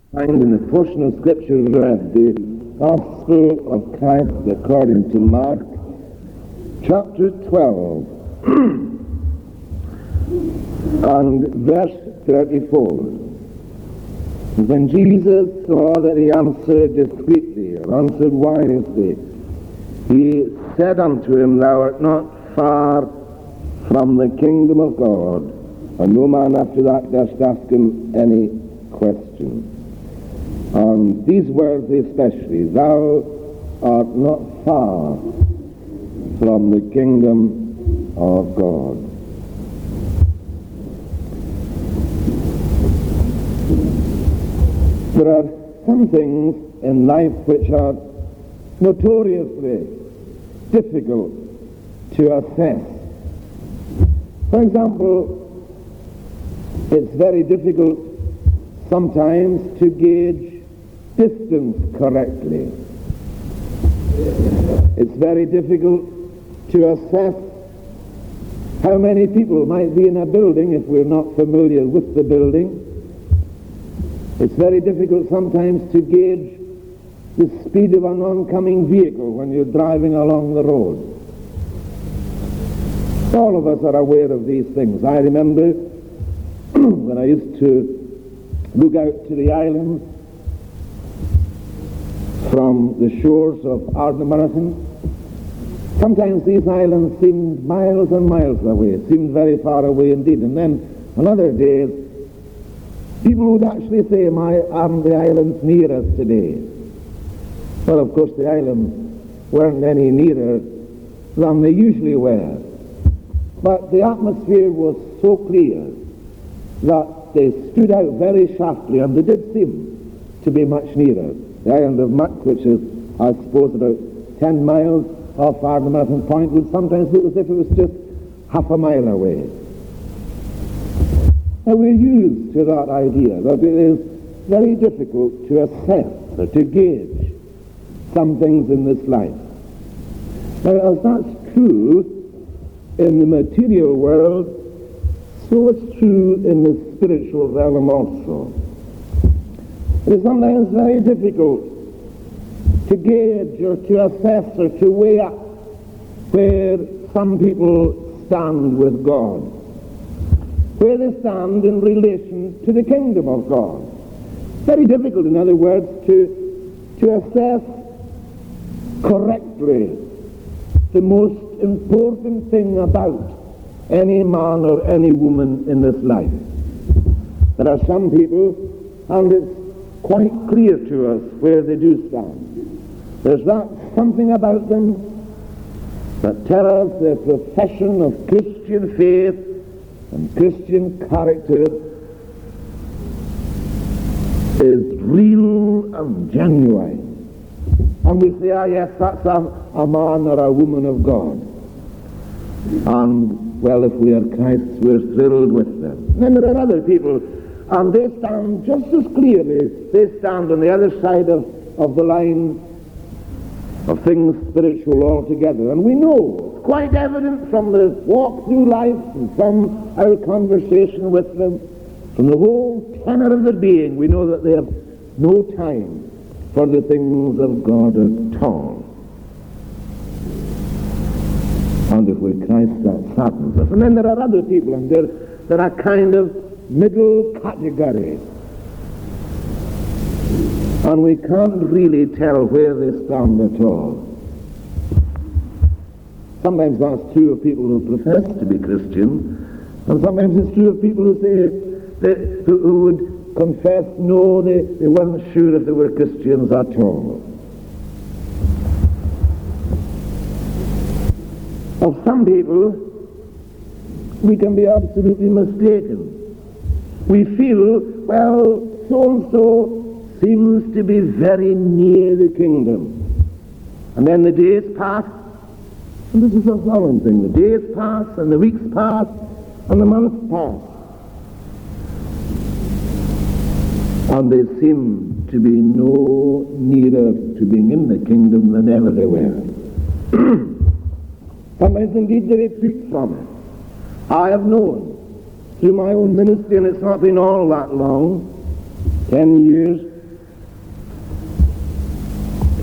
Find in the portion of Scripture read, the Gospel of Christ according to Mark, chapter 12, and verse 34. When Jesus saw that he answered discreetly, or answered wisely, he said unto him, Thou art not far from the kingdom of God. And no man after that durst ask him any question. And these words especially, Thou art not far from the kingdom of God. There are some things in life which are notoriously difficult to assess. For example, it's very difficult sometimes to gauge distance correctly. It's very difficult to assess how many people might be in a building if we're not familiar with the building. It's very difficult sometimes to gauge the speed of an oncoming vehicle when you're driving along the road. All of us are aware of these things. I remember when I used to look out to the islands from the shores of Ardnamurchan. Sometimes these islands seemed miles and miles away, seemed very far away indeed. And then on other days, people would actually say, aren't the islands near us today? Well, of course, the islands weren't any nearer than they usually were. But the atmosphere was so clear that they stood out very sharply, and they did seem to be much nearer. The island of Muck, which is, I suppose, about 10 miles off Ardnamurchan Point, would sometimes look as if it was just half a mile away. Now, we're used to that idea that it is very difficult to assess or to gauge some things in this life. Now, as that's true in the material world, so it's true in the spiritual realm also. It is sometimes very difficult to gauge or to assess or to weigh up where some people stand with God, where they stand in relation to the kingdom of God. Very difficult, in other words, to assess correctly the most important thing about any man or any woman in this life. There are some people, and it's quite clear to us where they do stand. There's that something about them that tells us their profession of Christian faith and Christian character is real and genuine. And we say, yes, that's a man or a woman of God. And, well, if we are Christ's, we're thrilled with them. And then there are other people, and they stand just as clearly. They stand on the other side of the line of things spiritual altogether. And we know, it's quite evident from the walk through life and from our conversation with them, from the whole tenor of their being, we know that they have no time for the things of God at all. And if we're Christ, that saddens us. And then there are other people, and they're a kind of middle category. And we can't really tell where they stand at all. Sometimes that's true of people who profess to be Christians, and sometimes it's true of people who say, who would confess, no, they weren't sure if they were Christians at all. Of some people, we can be absolutely mistaken. We feel, well, so-and-so seems to be very near the kingdom. And then the days pass, and this is a solemn thing. The days pass, and the weeks pass, and the months pass. And they seem to be no nearer to being in the kingdom than ever they were. Sometimes indeed they retreat from it. I have known through my own ministry, and it's not been all that long, 10 years,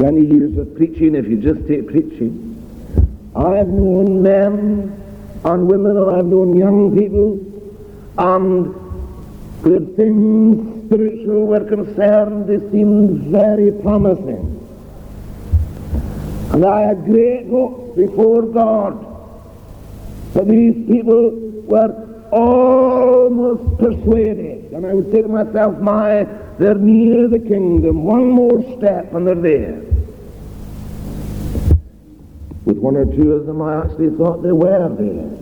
20 years of preaching, if you just take preaching, I've known men and women, and I've known young people, and where things spiritual were concerned, they seemed very promising. And I had great hopes before God that these people were almost persuaded. And I would say to myself, they're near the kingdom. One more step and they're there. With one or two of them, I actually thought they were there.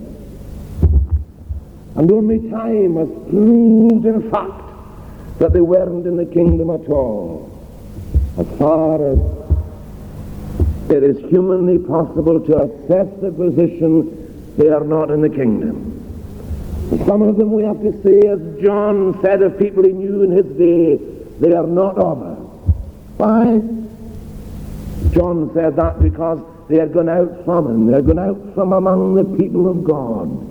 And only time has proved, in fact, that they weren't in the kingdom at all. As far as it is humanly possible to assess the position, they are not in the kingdom. Some of them, we have to say, as John said of people he knew in his day, they are not of us. Why? John said that because they had gone out from him. They had gone out from among the people of God.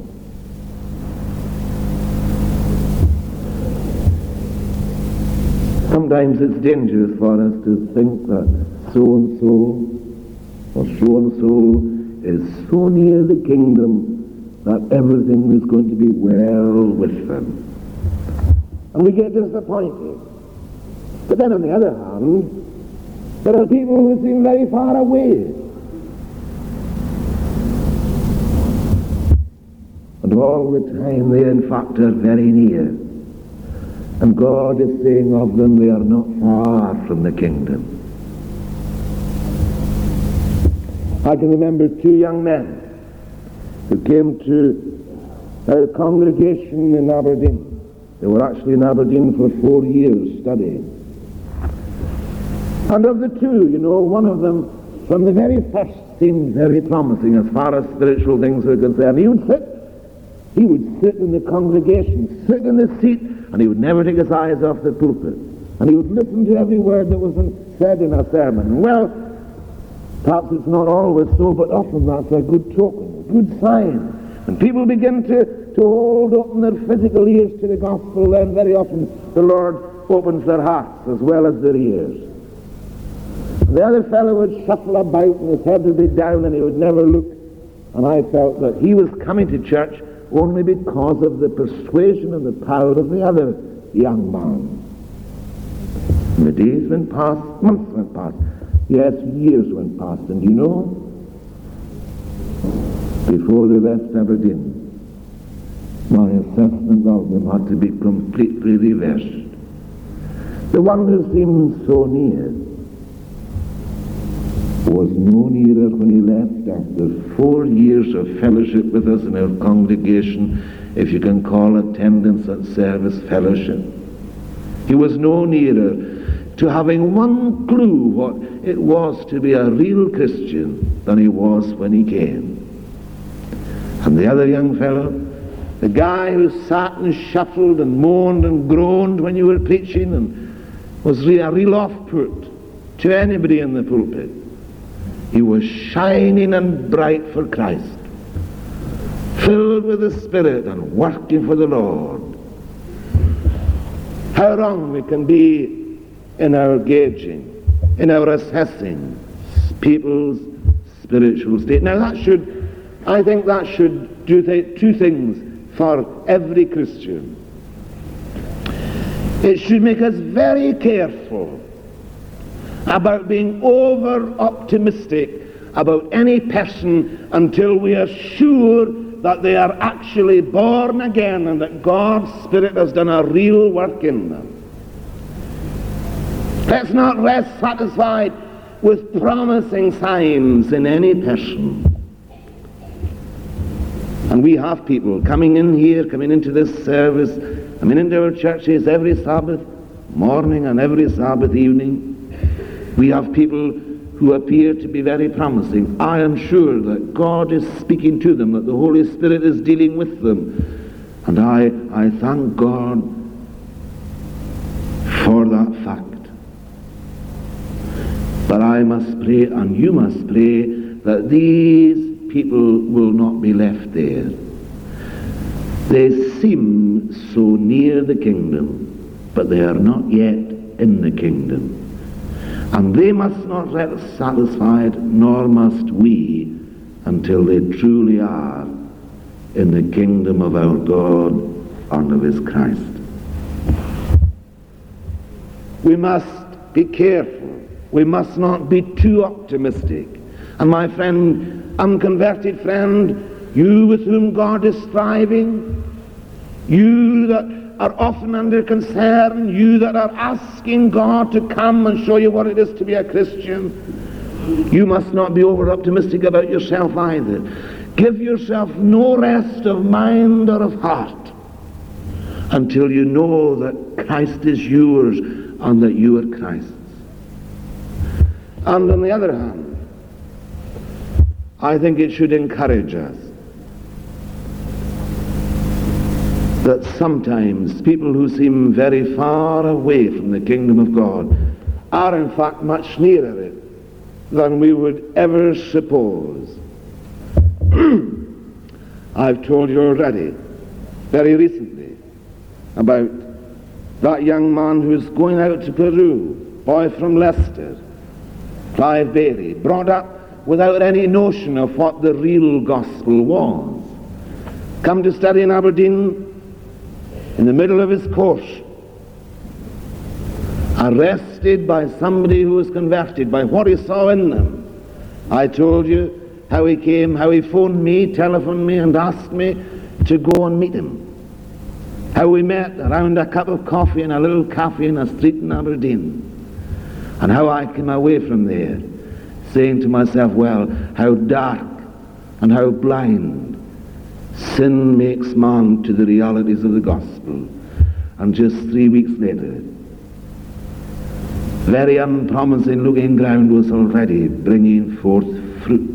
Sometimes it's dangerous for us to think that so-and-so or so-and-so is so near the kingdom that everything is going to be well with them. And we get disappointed. But then on the other hand, there are people who seem very far away. And all the time they in fact are very near. And God is saying of them, they are not far from the kingdom. I can remember two young men who came to a congregation in Aberdeen. They were actually in Aberdeen for 4 years studying. And of the two, one of them from the very first seemed very promising as far as spiritual things were concerned. He would sit in the congregation, sit in the seat, and he would never take his eyes off the pulpit. And he would listen to every word that was said in a sermon. Well, perhaps it's not always so, but often that's a good token, a good sign. When people begin to hold open their physical ears to the gospel, then very often the Lord opens their hearts as well as their ears. The other fellow would shuffle about and his head would be down and he would never look. And I felt that he was coming to church only because of the persuasion and the power of the other young man. And the days went past, months went past, yes, years went past, and before they left Aberdeen, my assessment of them had to be completely reversed. The one who seemed so near was no nearer when he left after 4 years of fellowship with us in our congregation, if you can call attendance at service fellowship. He was no nearer to having one clue what it was to be a real Christian than he was when he came. And the other young fellow, the guy who sat and shuffled and moaned and groaned when you were preaching and was a real off-put to anybody in the pulpit, he was shining and bright for Christ, filled with the Spirit and working for the Lord. How wrong we can be in our gauging, in our assessing people's spiritual state. Now I think that should do two things for every Christian. It should make us very careful about being over-optimistic about any person until we are sure that they are actually born again and that God's Spirit has done a real work in them. Let's not rest satisfied with promising signs in any person. And we have people coming in here, coming into this service, coming into our churches every Sabbath morning and every Sabbath evening. We have people who appear to be very promising. I am sure that God is speaking to them, that the Holy Spirit is dealing with them. And I thank God for that fact. But I must pray, and you must pray, that these people will not be left there. They seem so near the kingdom, but they are not yet in the kingdom. And they must not rest satisfied, nor must we, until they truly are in the kingdom of our God and of his Christ. We must be careful. We must not be too optimistic. And my friend, unconverted friend, you with whom God is striving, you that are often under concern, you that are asking God to come and show you what it is to be a Christian, you must not be over-optimistic about yourself either. Give yourself no rest of mind or of heart until you know that Christ is yours and that you are Christ's. And on the other hand, I think it should encourage us that sometimes people who seem very far away from the kingdom of God are in fact much nearer it than we would ever suppose. I've told you already, very recently, about that young man who's going out to Peru, boy from Leicester, Clive Bailey, brought up without any notion of what the real gospel was. Come to study in Aberdeen, in the middle of his course, arrested by somebody who was converted by what he saw in them. I told you how he came, how he phoned me, telephoned me, and asked me to go and meet him. How we met around a cup of coffee in a little cafe in a street in Aberdeen. And how I came away from there saying to myself, well, how dark and how blind sin makes man to the realities of the gospel. And just 3 weeks later, very unpromising looking ground was already bringing forth fruit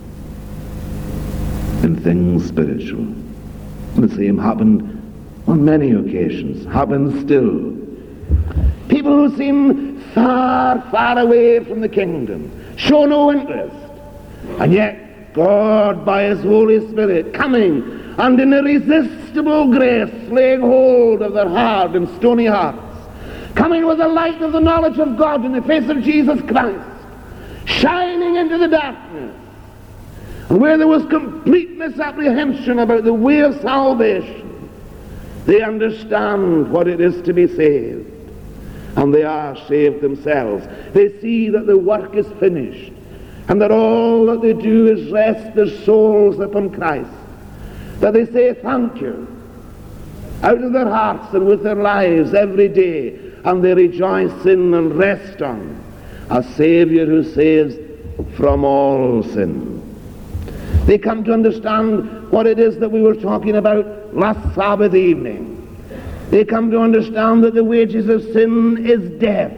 in things spiritual. And the same happened on many occasions, happens still. People who seem far, far away from the kingdom, show no interest, and yet God, by his Holy Spirit, coming and in irresistible grace laying hold of their hard and stony hearts, coming with the light of the knowledge of God in the face of Jesus Christ, shining into the darkness, and where there was complete misapprehension about the way of salvation, they understand what it is to be saved, and they are saved themselves. They see that the work is finished, and that all that they do is rest their souls upon Christ, that they say thank you out of their hearts and with their lives every day, and they rejoice in and rest on a Savior who saves from all sin. They come to understand what it is that we were talking about last Sabbath evening. They come to understand that the wages of sin is death,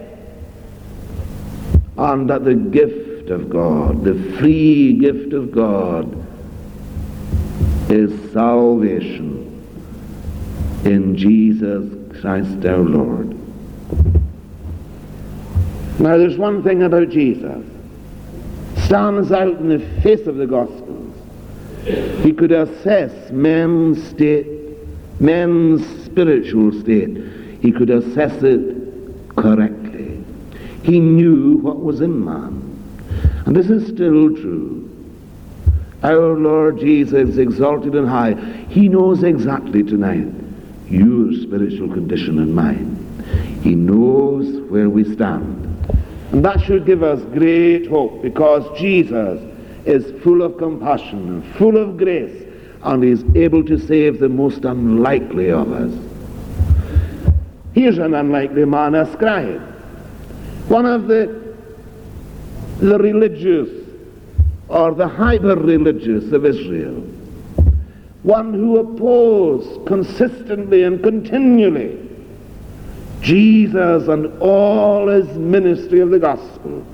and that the gift of God, the free gift of God, is salvation in Jesus Christ our Lord. Now there's one thing about Jesus stands out in the face of the Gospels. He could assess men's state, men's spiritual state. He could assess it correctly. He knew what was in man. And this is still true. Our Lord Jesus, exalted and high, he knows exactly tonight your spiritual condition and mine. He knows where we stand. And that should give us great hope, because Jesus is full of compassion and full of grace, and is able to save the most unlikely of us. Here's an unlikely man, a scribe, one of the religious or the hyper-religious of Israel, one who opposed consistently and continually Jesus and all his ministry of the gospel,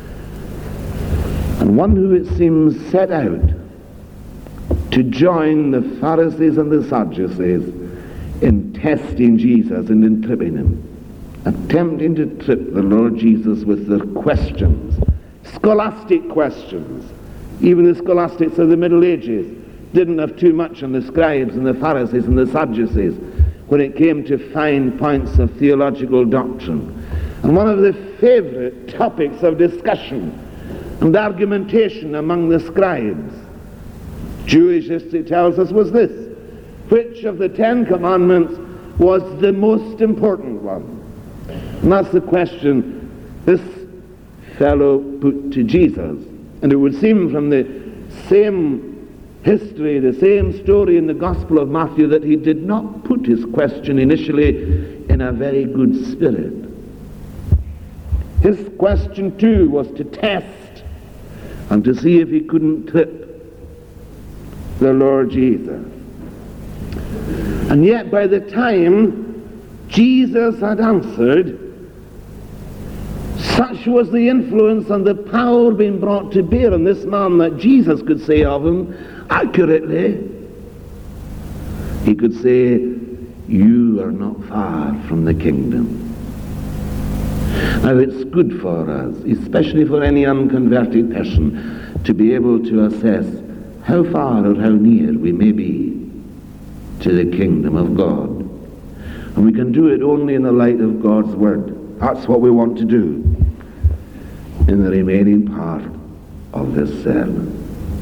and one who, it seems, set out to join the Pharisees and the Sadducees in testing Jesus and in tripping him, attempting to trip the Lord Jesus with their questions, scholastic questions. Even the scholastics of the Middle Ages didn't have too much on the scribes and the Pharisees and the Sadducees when it came to fine points of theological doctrine. and one of the favorite topics of discussion and argumentation among the scribes, Jewish history tells us, was this: which of the 10 commandments was the most important one? And that's the question this fellow put to Jesus. And it would seem from the same history, the same story in the Gospel of Matthew, that he did not put his question initially in a very good spirit. His question too was to test and to see if he couldn't trip the Lord Jesus. And yet by the time Jesus had answered, such was the influence and the power being brought to bear on this man that Jesus could say of him accurately, he could say, you are not far from the kingdom. Now it's good for us, especially for any unconverted person, to be able to assess how far or how near we may be to the kingdom of God. And we can do it only in the light of God's word. That's what we want to do in the remaining part of this sermon.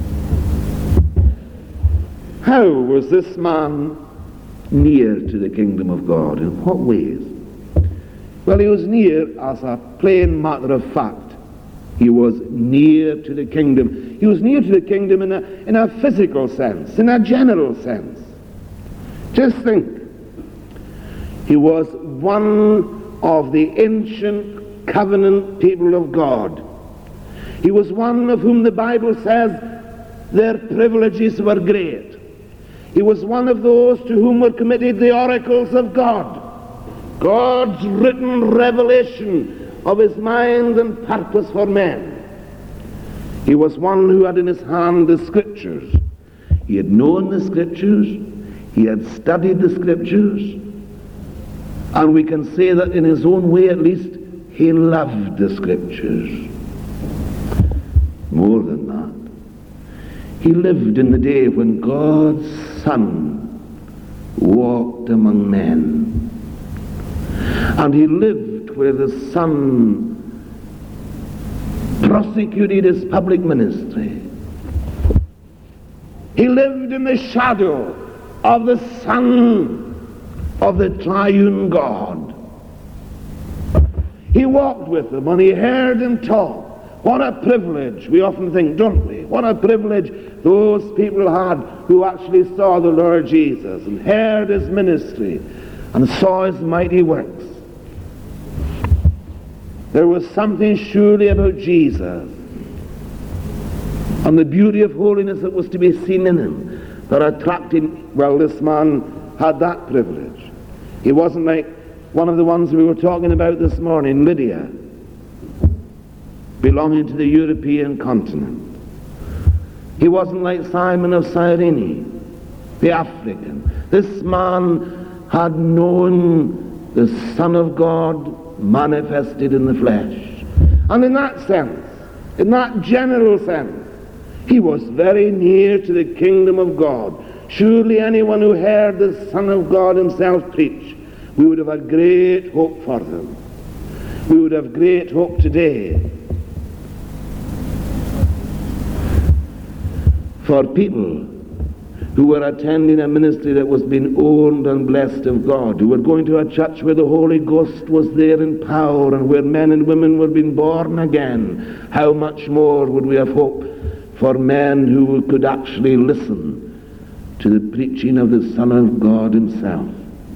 How was this man near to the kingdom of God? In what ways? Well, he was near as a plain matter of fact. He was near to the kingdom. He was near to the kingdom in a physical sense, in a general sense. Just think. He was one of the ancient covenant people of God. He was one of whom the Bible says their privileges were great. He was one of those to whom were committed the oracles of God, God's written revelation of his mind and purpose for men. He was one who had in his hand the Scriptures. He had known the Scriptures, he had studied the Scriptures, and we can say that in his own way at least, he loved the Scriptures. More than that, he lived in the day when God's Son walked among men. And he lived where the Son prosecuted his public ministry. He lived in the shadow of the Son of the triune God. He walked with them and he heard him talk. What a privilege, we often think, don't we? What a privilege those people had who actually saw the Lord Jesus and heard his ministry and saw his mighty works. There was something surely about Jesus and the beauty of holiness that was to be seen in him that attracted, well, this man had that privilege. He wasn't like one of the ones we were talking about this morning, Lydia, belonging to the European continent. He wasn't like Simon of Cyrene, the African. This man had known the Son of God manifested in the flesh. And in that sense, in that general sense, he was very near to the kingdom of God. Surely anyone who heard the Son of God himself preach, we would have a great hope for them. We would have great hope today for people who were attending a ministry that was being owned and blessed of God, who were going to a church where the Holy Ghost was there in power and where men and women were being born again. How much more would we have hope for men who could actually listen to the preaching of the Son of God himself?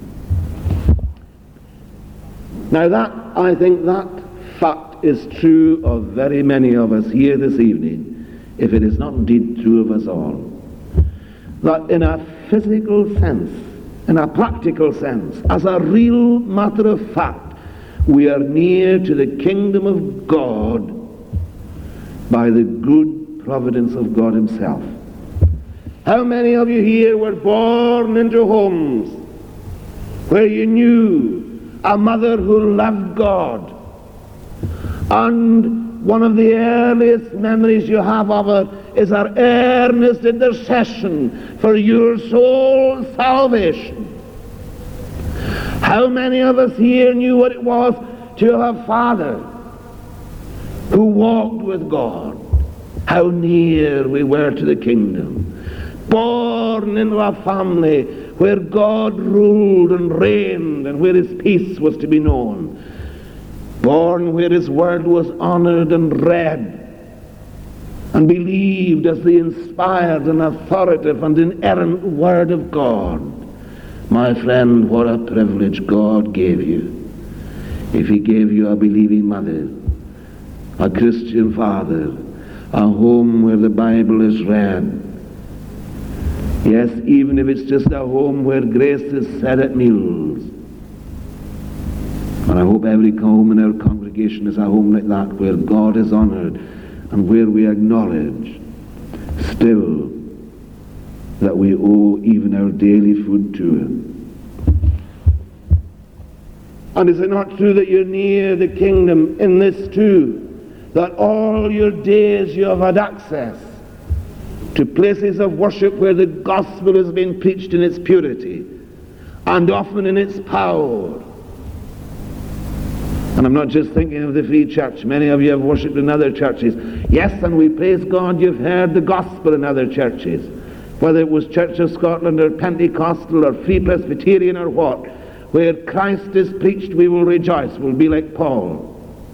Now that, I think that fact is true of very many of us here this evening, if it is not indeed true of us all. That in a physical sense, in a practical sense, as a real matter of fact, we are near to the kingdom of God by the good providence of God himself. How many of you here were born into homes where you knew a mother who loved God, and one of the earliest memories you have of her is her earnest intercession for your soul's salvation? How many of us here knew what it was to have a father who walked with God. How near we were to the kingdom. Born into a family where God ruled and reigned and where his peace was to be known. Born where his word was honored and read and believed as the inspired and authoritative and inerrant word of God. My friend, what a privilege God gave you. If he gave you a believing mother, a Christian father, a home where the Bible is read. Yes, even if it's just a home where grace is said at meals. And I hope every home in our congregation is a home like that, where God is honored and where we acknowledge still that we owe even our daily food to him. And is it not true that you're near the kingdom in this too, that all your days you have had access to places of worship where the gospel has been preached in its purity and often in its power? And I'm not just thinking of the Free Church. Many of you have worshipped in other churches. Yes, and we praise God you've heard the gospel in other churches. Whether it was Church of Scotland or Pentecostal or Free Presbyterian or what. Where Christ is preached, we will rejoice. We'll be like Paul.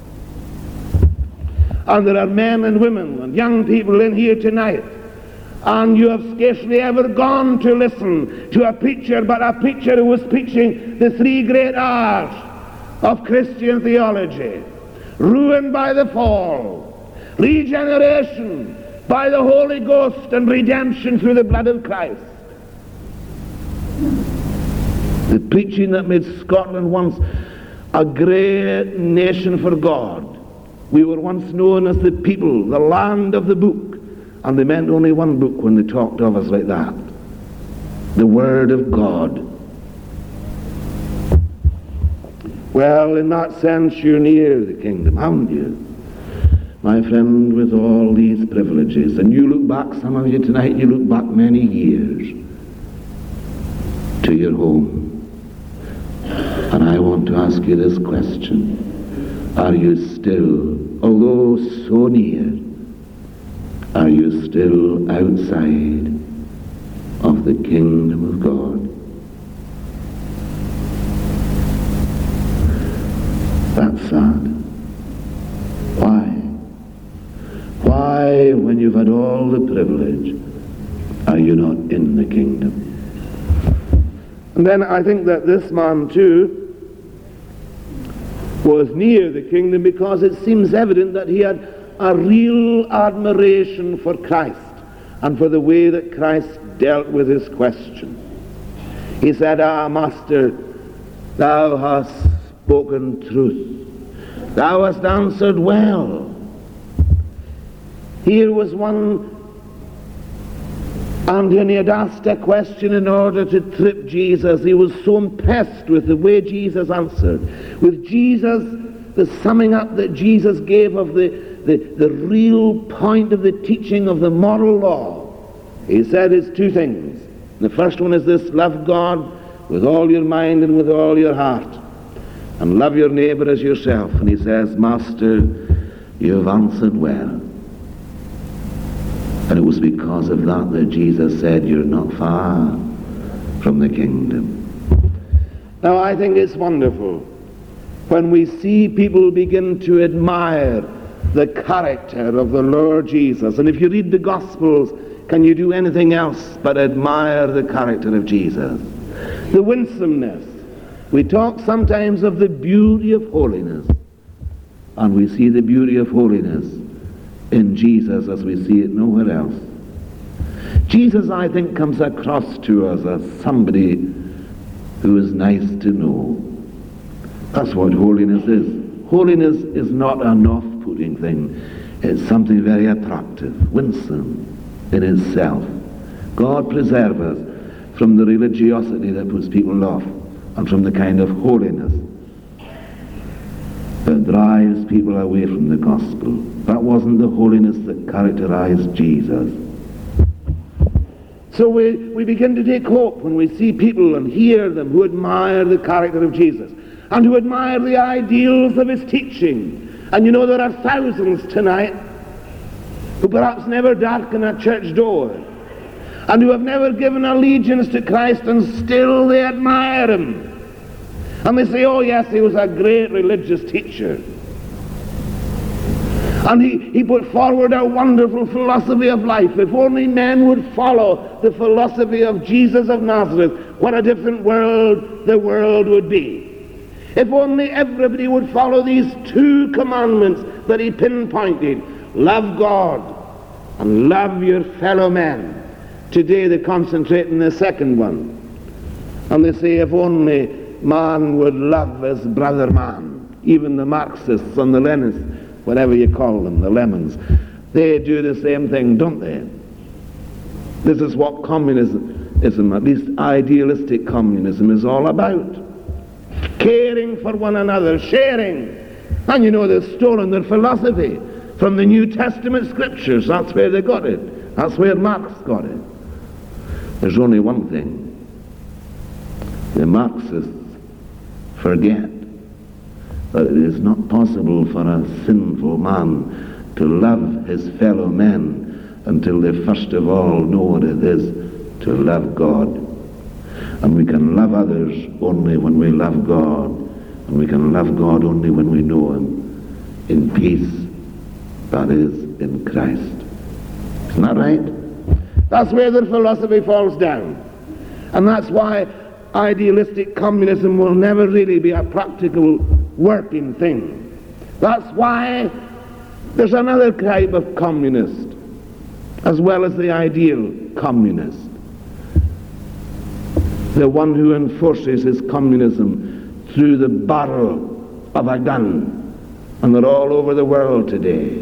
And there are men and women and young people in here tonight, and you have scarcely ever gone to listen to a preacher, but a preacher who was preaching the three great R's of Christian theology: ruin by the fall, regeneration by the Holy Ghost, and redemption through the blood of Christ. The preaching that made Scotland once a great nation for God. We were once known as the people, the land of the book, and they meant only one book when they talked of us like that: the Word of God. Well, in that sense, you're near the kingdom, haven't you? My friend, with all these privileges, and you look back, some of you tonight, you look back many years to your home. And I want to ask you this question: are you still, although so near, are you still outside of the kingdom of God? That's sad. Why? Why, when you've had all the privilege, are you not in the kingdom? And then I think that this man too was near the kingdom because it seems evident that he had a real admiration for Christ and for the way that Christ dealt with his question. He said, "Ah, Master, thou hast spoken truth. Thou hast answered well." Here was one, and when he had asked a question in order to trip Jesus, he was so impressed with the way Jesus answered, with Jesus, the summing up that Jesus gave of the real point of the teaching of the moral law. He said it's two things. The first one is this: love God with all your mind and with all your heart, and love your neighbor as yourself. And he says, "Master, you have answered well." And it was because of that that Jesus said, "You're not far from the kingdom." Now, I think it's wonderful when we see people begin to admire the character of the Lord Jesus. And if you read the Gospels, can you do anything else but admire the character of Jesus? The winsomeness. We talk sometimes of the beauty of holiness, and we see the beauty of holiness in Jesus as we see it nowhere else. Jesus, I think, comes across to us as somebody who is nice to know. That's what holiness is. Holiness is not an off-putting thing. It's something very attractive, winsome in itself. God preserve us from the religiosity that puts people off, and from the kind of holiness that drives people away from the gospel. That wasn't the holiness that characterized Jesus. So we begin to take hope when we see people and hear them who admire the character of Jesus. and who admire the ideals of his teaching. And you know, there are thousands tonight who perhaps never darken a church door, and who have never given allegiance to Christ, and still they admire him. And they say, oh yes, he was a great religious teacher. And he put forward a wonderful philosophy of life. If only men would follow the philosophy of Jesus of Nazareth, what a different world the world would be. If only everybody would follow these two commandments that he pinpointed: love God and love your fellow men. Today they concentrate on the second one. And they say, if only man would love his brother man. Even the Marxists and the Leninists, whatever you call them, the lemons, they do the same thing, don't they? This is what communism, at least idealistic communism, is all about. Caring for one another, sharing. And you know, they've stolen their philosophy from the New Testament scriptures. That's where they got it. That's where Marx got it. There's only one thing. The Marxists forget that it is not possible for a sinful man to love his fellow men until they first of all know what it is to love God. And we can love others only when we love God, and we can love God only when we know him in peace, that is, in Christ. Isn't that right? That's where their philosophy falls down. And that's why idealistic communism will never really be a practical working thing. That's why there's another type of communist as well as the ideal communist. The one who enforces his communism through the barrel of a gun. And they're all over the world today.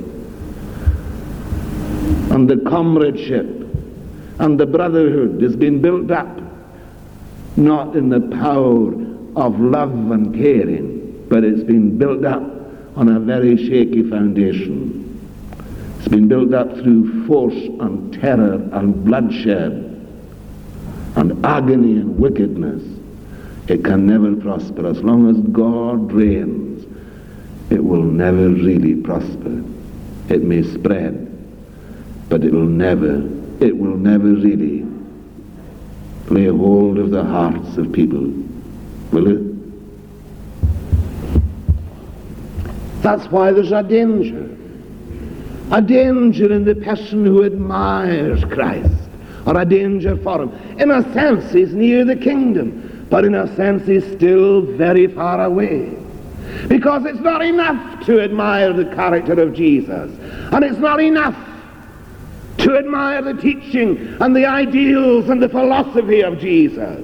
And the comradeship and the brotherhood has been built up not in the power of love and caring, but it's been built up on a very shaky foundation. It's been built up through force and terror and bloodshed and agony and wickedness. It can never prosper. As long as God reigns, it will never really prosper. It may spread, but it will never really lay hold of the hearts of people. Will it? That's why there's a danger. A danger in the person who admires Christ, or a danger for him. In a sense, he's near the kingdom, but in a sense, he's still very far away. Because it's not enough to admire the character of Jesus, and it's not enough to admire the teaching and the ideals and the philosophy of Jesus.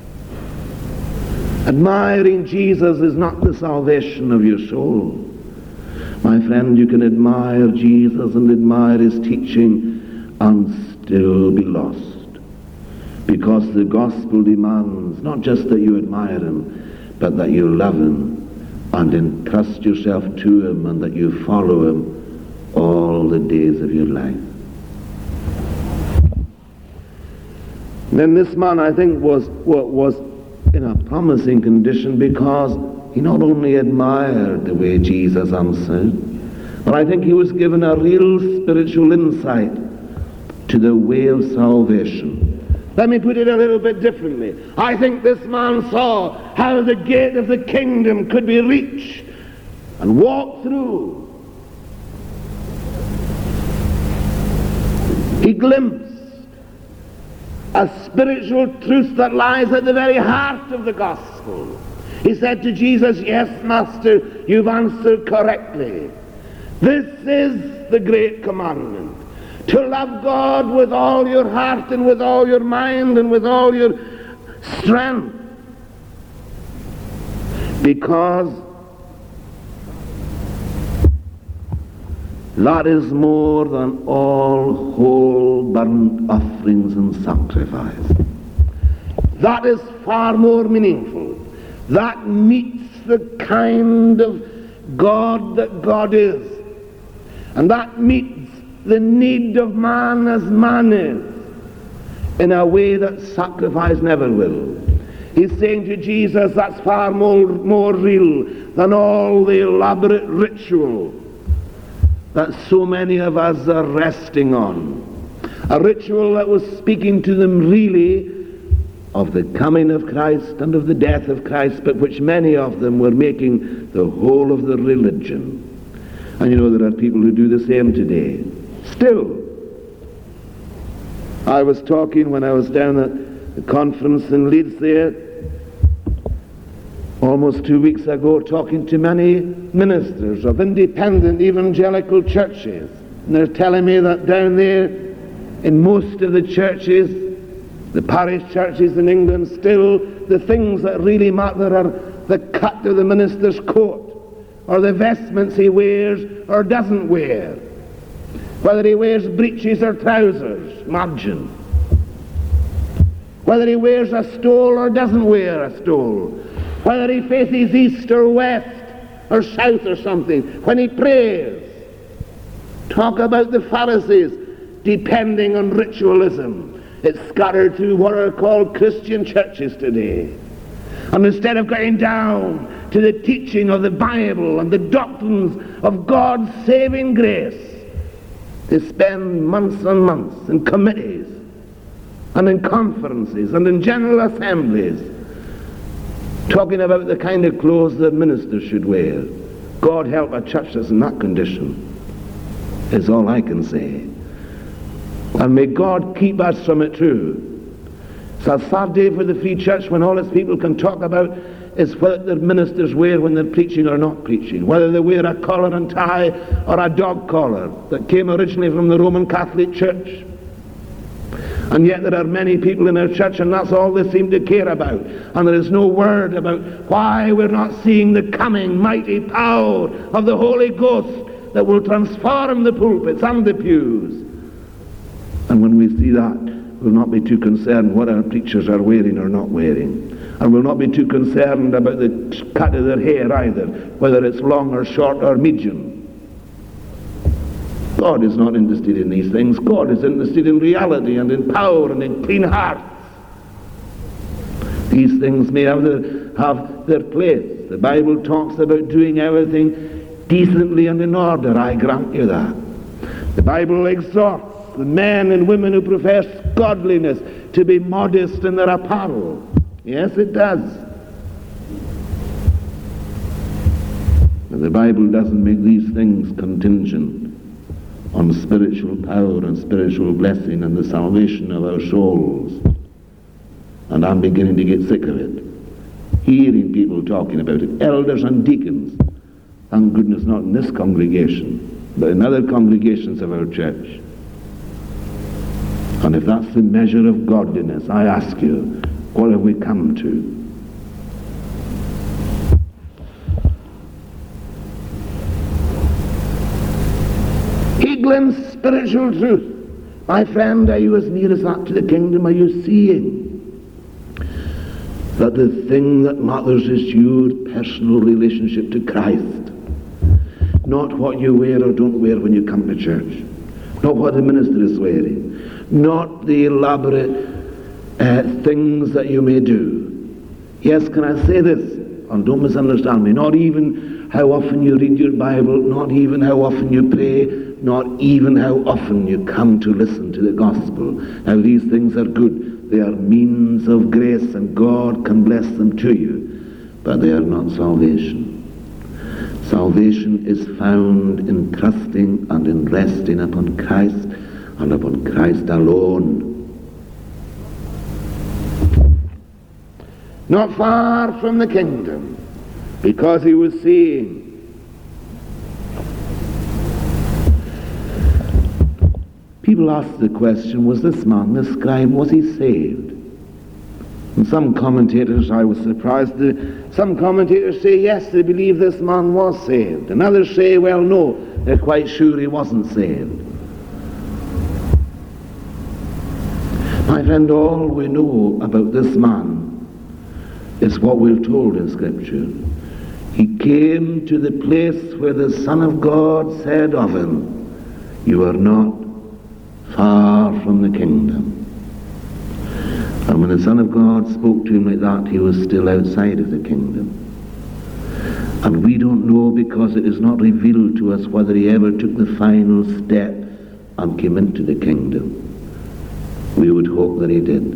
Admiring Jesus is not the salvation of your soul. My friend, you can admire Jesus and admire his teaching and still be lost. Because the gospel demands not just that you admire him, but that you love him and entrust yourself to him, and that you follow him all the days of your life. Then this man, I think, was in a promising condition because he not only admired the way Jesus answered, but I think he was given a real spiritual insight to the way of salvation. Let me put it a little bit differently. I think this man saw how the gate of the kingdom could be reached and walked through. He glimpsed a spiritual truth that lies at the very heart of the gospel. He said to Jesus, yes, Master, you've answered correctly. This is the great commandment. To love God with all your heart and with all your mind and with all your strength. Because that is more than all whole burnt offerings and sacrifice. That is far more meaningful. That meets the kind of God that God is. And that meets the need of man as man is, in a way that sacrifice never will. He's saying to Jesus, that's far more real than all the elaborate ritual that so many of us are resting on. A ritual that was speaking to them really of the coming of Christ and of the death of Christ, but which many of them were making the whole of the religion. And you know there are people who do the same today. Still, I was talking when I was down at the conference in Leeds there, almost 2 weeks ago, talking to many ministers of independent evangelical churches. And they're telling me that down there, in most of the churches, the parish churches in England, still the things that really matter are the cut of the minister's coat, or the vestments he wears or doesn't wear, whether he wears breeches or trousers, margin, whether he wears a stole or doesn't wear a stole, whether he faces east or west or south or something, when he prays. Talk about the Pharisees depending on ritualism. It's scattered through what are called Christian churches today. And instead of going down to the teaching of the Bible and the doctrines of God's saving grace, they spend months and months in committees and in conferences and in general assemblies talking about the kind of clothes that ministers should wear. God help a church that's in that condition, is all I can say. And may God keep us from it too. It's a sad day for the Free Church when all its people can talk about is what the ministers wear when they're preaching or not preaching, whether they wear a collar and tie or a dog collar that came originally from the Roman Catholic Church. And yet there are many people in our church, and that's all they seem to care about. And there is no word about why we're not seeing the coming mighty power of the Holy Ghost that will transform the pulpits and the pews. And when we see that, we'll not be too concerned what our preachers are wearing or not wearing. And we'll not be too concerned about the cut of their hair either, whether it's long or short or medium. God is not interested in these things. God is interested in reality and in power and in clean hearts. These things may have their place. The Bible talks about doing everything decently and in order. I grant you that. The Bible exhorts the men and women who profess godliness to be modest in their apparel. Yes, it does. But the Bible doesn't make these things contingent on spiritual power and spiritual blessing and the salvation of our souls. And I'm beginning to get sick of it. Hearing people talking about it, elders and deacons. Thank goodness not in this congregation, but in other congregations of our church. And if that's the measure of godliness, I ask you, what have we come to? Heglin's spiritual truth. My friend, are you as near as that to the kingdom? Are you seeing that the thing that matters is your personal relationship to Christ? Not what you wear or don't wear when you come to church. Not what the minister is wearing. Not the elaborate things that you may do. Yes, can I say this? And don't misunderstand me. Not even how often you read your Bible, not even how often you pray, not even how often you come to listen to the gospel. Now these things are good. They are means of grace and God can bless them to you. But they are not salvation. Salvation is found in trusting and in resting upon Christ and upon Christ alone. Not far from the kingdom, because he was saying, people ask the question, was this man, this scribe, was he saved? And some commentators, I was surprised, some commentators say yes, they believe this man was saved. And others say, well, no, they're quite sure he wasn't saved. My friend, all we know about this man is what we're told in Scripture. He came to the place where the Son of God said of him, you are not far from the kingdom. And when the Son of God spoke to him like that, he was still outside of the kingdom. And we don't know, because it is not revealed to us, whether he ever took the final step and came into the kingdom. We would hope that he did.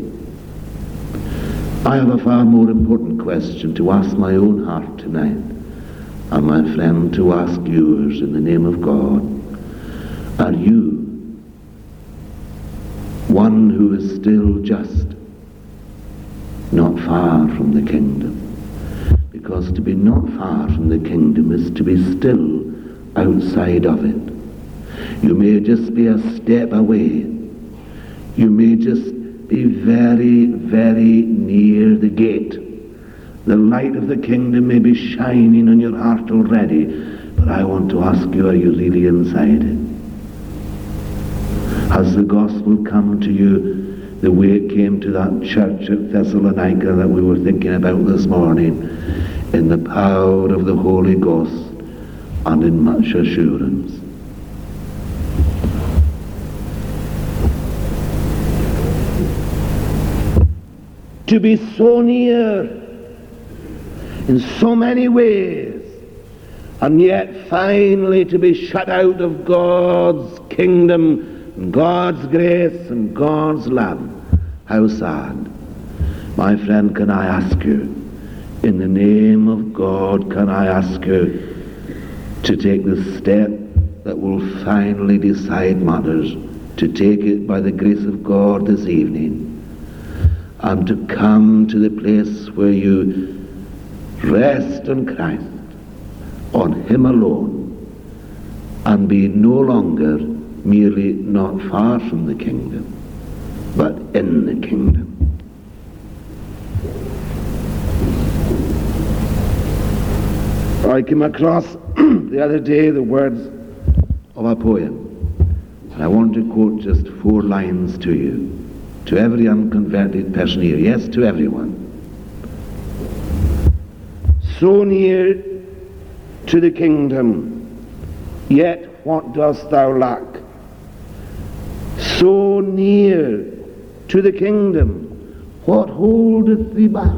I have a far more important question to ask my own heart tonight, and my friend, to ask yours in the name of God. Are you one who is still just not far from the kingdom? Because to be not far from the kingdom is to be still outside of it. You may just be a step away. You may just be very, very near the gate. The light of the kingdom may be shining on your heart already, but I want to ask you, are you really inside it? Has the gospel come to you the way it came to that church at Thessalonica that we were thinking about this morning, in the power of the Holy Ghost and in much assurance? To be so near in so many ways, and yet finally to be shut out of God's kingdom, and God's grace and God's love. How sad. My friend, can I ask you, in the name of God, can I ask you to take the step that will finally decide matters, to take it by the grace of God this evening, and to come to the place where you rest on Christ, on him alone, and be no longer merely not far from the kingdom, but in the kingdom. I came across the other day the words of a poem, and I want to quote just 4 lines to you, to every unconverted person here. Yes, to everyone. So near to the kingdom, yet what dost thou lack? So near to the kingdom, what holdeth thee back?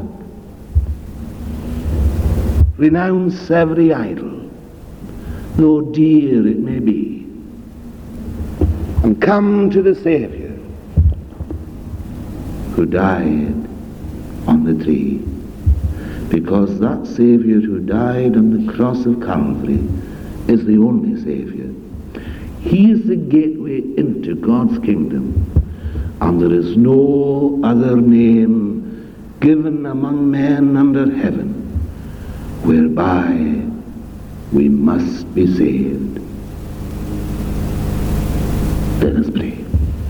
Renounce every idol, though dear it may be, and come to the Saviour who died on the tree. Because that Saviour who died on the cross of Calvary is the only Saviour. He is the gateway into God's kingdom, and there is no other name given among men under heaven whereby we must be saved. Let us pray.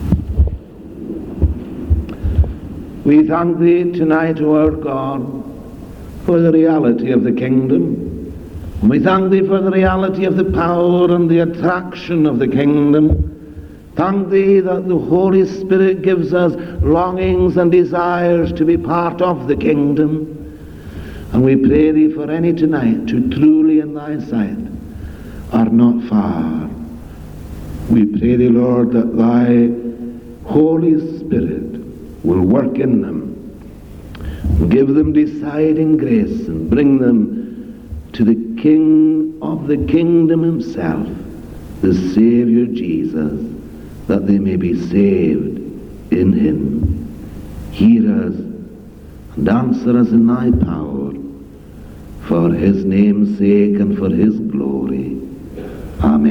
We thank thee tonight, O our God, for the reality of the kingdom. And we thank thee for the reality of the power and the attraction of the kingdom. Thank thee that the Holy Spirit gives us longings and desires to be part of the kingdom. And we pray thee for any tonight who truly in thy sight are not far. We pray thee, Lord, that thy Holy Spirit will work in them, give them deciding grace, and bring them to the King of the kingdom himself, the Saviour Jesus, that they may be saved in him. Hear us and answer us in thy power, for his name's sake and for his glory. Amen.